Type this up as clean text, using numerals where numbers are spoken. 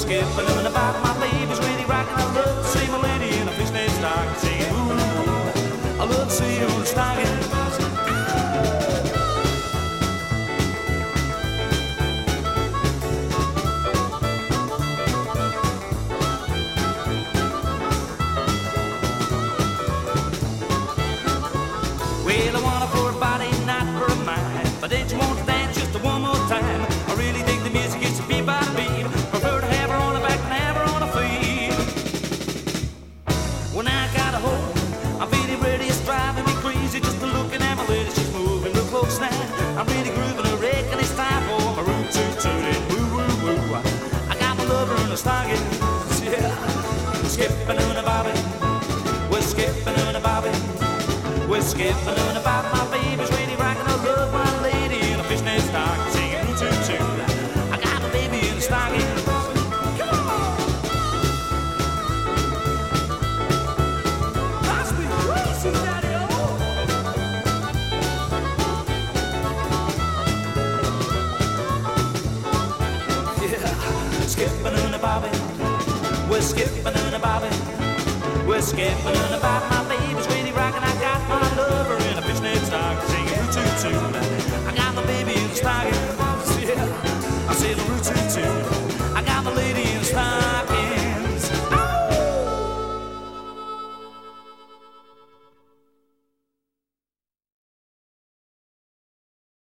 skipping on about my baby's really rocking. I love to see my lady in a fishnet stocking, singing ooh, I love to see her in a stocking. Well, I want her for a body, not for a mind. But then she wants to dance just one more time. I really dig the music, it's a beat by beat. Prefer to have her on her back than have her on her feet. When I got a hold, I'm feeling ready, it's driving me crazy. Just a looking at my lady, she's moving real close now. I'm really grooving her, reckon it's time for my root toot-tootin'. Woo, woo, woo. I got my lover in a stocking, yeah. Skipping on a bobby, we're skipping on a bobby. We're skipping on about my baby's really rocking. I love my lady in a fishnet stocking, singing root toot-toot. I got my baby in a stocking. Come on! Pass me crazy, daddy-o. Yeah, skipping on a bobby. We're skipping on a bobby. We're skipping on about my baby's really rocking. I got my lover in a fishnet stocking, singing root toot-toot. I got my baby in a stocking, yeah. I say the root toot-toot.